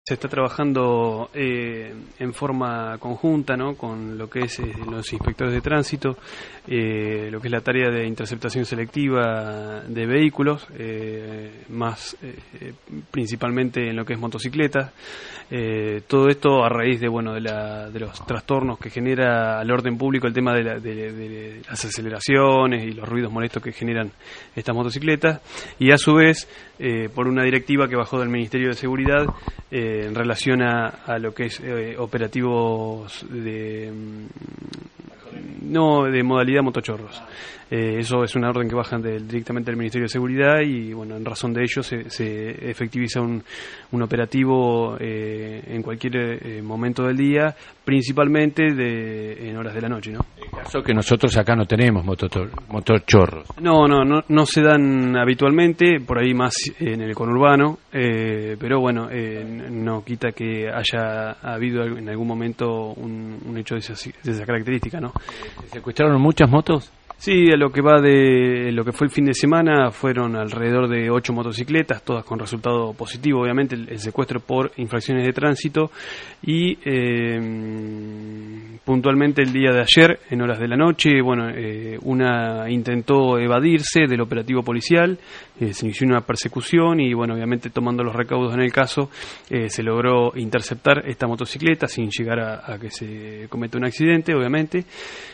Se está trabajando en forma conjunta, ¿no?, con lo que es los inspectores de tránsito, lo que es la tarea de interceptación selectiva de vehículos, principalmente en lo que es motocicletas. Todo esto a raíz de los trastornos que genera al orden público el tema de las aceleraciones y los ruidos molestos que generan estas motocicletas, y a su vez por una directiva que bajó del Ministerio de Seguridad en relación a lo que es operativos de modalidad motochorros. Eso es una orden que bajan directamente del Ministerio de Seguridad y bueno, en razón de ello se efectiviza un operativo en cualquier momento del día, principalmente en horas de la noche, ¿no? El caso que nosotros acá no tenemos motochorros. No se dan habitualmente, por ahí más en el conurbano, pero bueno, no quita que haya habido en algún momento un hecho de esa característica, ¿no? ¿Se secuestraron muchas motos? Sí, a lo que va de lo que fue el fin de semana fueron alrededor de 8 motocicletas, todas con resultado positivo, obviamente, el secuestro por infracciones de tránsito, y puntualmente el día de ayer, en horas de la noche, una intentó evadirse del operativo policial, se inició una persecución y bueno, obviamente tomando los recaudos en el caso, se logró interceptar esta motocicleta sin llegar a que se cometa un accidente, obviamente.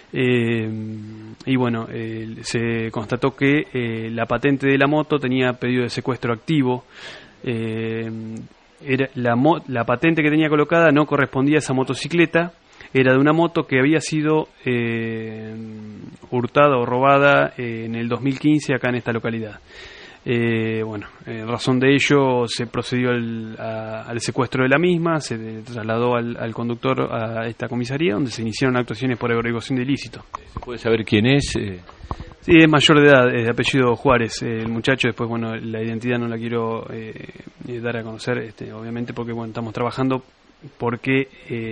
Y bueno, se constató que la patente de la moto tenía pedido de secuestro activo. La patente que tenía colocada no correspondía a esa motocicleta, era de una moto que había sido hurtada o robada en el 2015 acá en esta localidad. En razón de ello se procedió al secuestro de la misma, se trasladó al conductor a esta comisaría donde se iniciaron actuaciones por averiguación de ilícito. ¿Se puede saber quién es? Sí, es mayor de edad, es de apellido Juárez, el muchacho. Después, la identidad no la quiero dar a conocer, obviamente porque estamos trabajando porque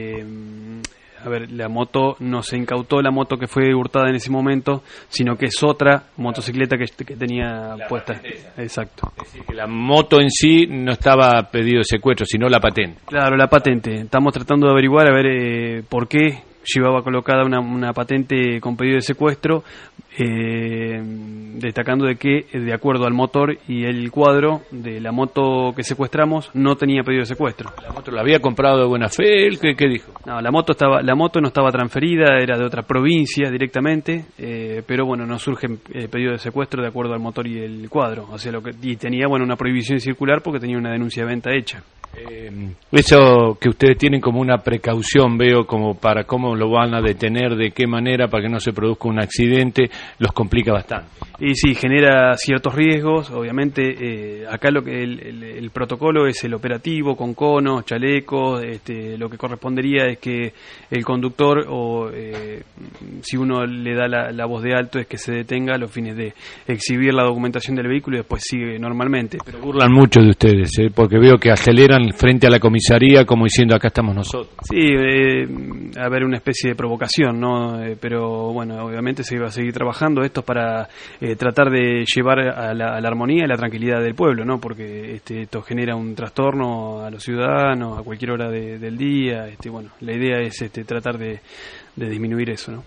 la moto no se incautó, la moto que fue hurtada en ese momento, sino que es otra motocicleta que tenía puesta. Exacto. Es decir, que la moto en sí no estaba pedido de secuestro, sino la patente. Claro, la patente. Estamos tratando de averiguar por qué llevaba colocada una patente con pedido de secuestro, destacando de que de acuerdo al motor y el cuadro de la moto que secuestramos no tenía pedido de secuestro. ¿La moto la había comprado de buena fe? ¿Qué dijo? No, la moto no estaba transferida, era de otra provincia directamente, pero no surge pedido de secuestro de acuerdo al motor y el cuadro, o sea, y tenía una prohibición circular porque tenía una denuncia de venta hecha. Eso que ustedes tienen como una precaución, veo, como para cómo lo van a detener, de qué manera, para que no se produzca un accidente, los complica bastante. Y sí, genera ciertos riesgos, obviamente. Acá lo que el protocolo es el operativo con conos, chalecos. Lo que correspondería es que el conductor, si uno le da la voz de alto, es que se detenga a los fines de exhibir la documentación del vehículo y después sigue normalmente. Pero burlan mucho de ustedes, porque veo que aceleran frente a la comisaría como diciendo acá estamos nosotros. Sí, haber una especie de provocación, ¿no? Pero obviamente se va a seguir trabajando esto para tratar de llevar a la armonía y la tranquilidad del pueblo, ¿no? Porque esto genera un trastorno a los ciudadanos a cualquier hora del día. La idea es tratar de disminuir eso, ¿no?